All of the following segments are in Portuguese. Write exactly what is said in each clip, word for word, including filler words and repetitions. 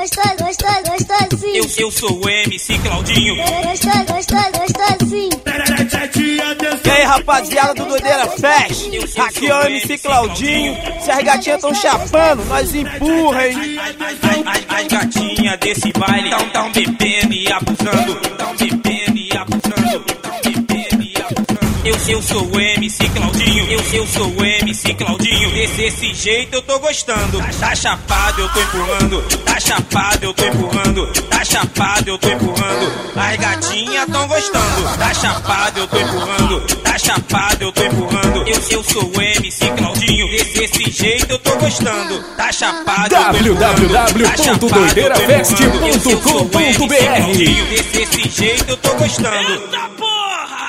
gostoso, gostoso, gostosinho. Eu, eu sou o M C Claudinho. Gostoso, gostoso, gostosinho. E aí, rapaziada do Doideira Fest, aqui é o M C Claudinho. Se as gatinhas tão chapando, nós empurra, hein? As gatinhas desse baile tão, tão bebendo e abusando. Tão bebendo e abusando. Tão bebendo e abusando. Eu, eu sou o M C Claudinho. Eu, eu sou o M C Claudinho. Desse, desse jeito eu tô gostando. Tá, tá chapado, eu tô empurrando. Tá chapado, eu tô empurrando. Tá chapado, eu tô empurrando. As gatinhas tão gostando. Tá chapado, eu tô empurrando. Tá chapado, eu tô empurrando. Eu, eu sou o M C Claudinho. Desse, desse jeito eu tô gostando. Tá chapado, eu tô empurrando. w w w ponto doideira fest ponto com ponto b r. Desse, desse jeito eu tô gostando. Eita porra!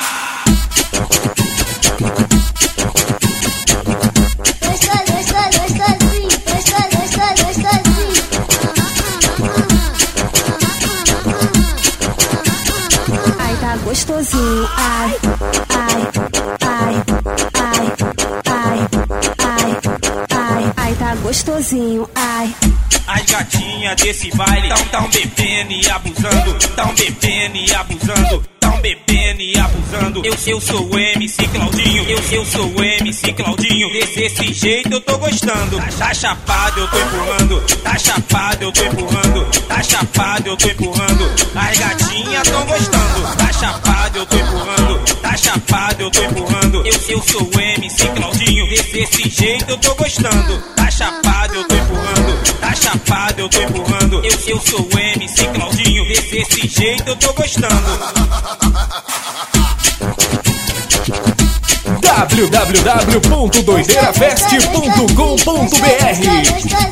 Gostoso, gostoso, gostosinho. Gostoso, gostoso, gostosinho. Ai, tá gostosinho, ai, ai, ai, ai, ai, ai, ai, ai, tá gostosinho, ai. As gatinhas desse baile tão, tão bebendo e abusando. Tão bebendo e abusando. Tão bebendo e abusando. Eu, eu sou o M C Claudinho. Eu, eu sou o M C Claudinho. Desse, desse jeito eu tô gostando. Tá, tá chapado, eu tô empurrando. Tá chapado, eu tô empurrando. Tá chapado, eu tô empurrando. As gatinhas tão gostando. Tá chapado, eu tô empurrando. Tá chapado, eu tô empurrando. Eu, eu sou o M C Claudinho. Desse, desse jeito eu tô gostando. Tá chapado, eu tô empurrando. Tá chapado, eu tô empurrando. Eu, eu sou o M C Claudinho. Desse, desse jeito eu tô gostando. w w w ponto doideira fest ponto com ponto b r.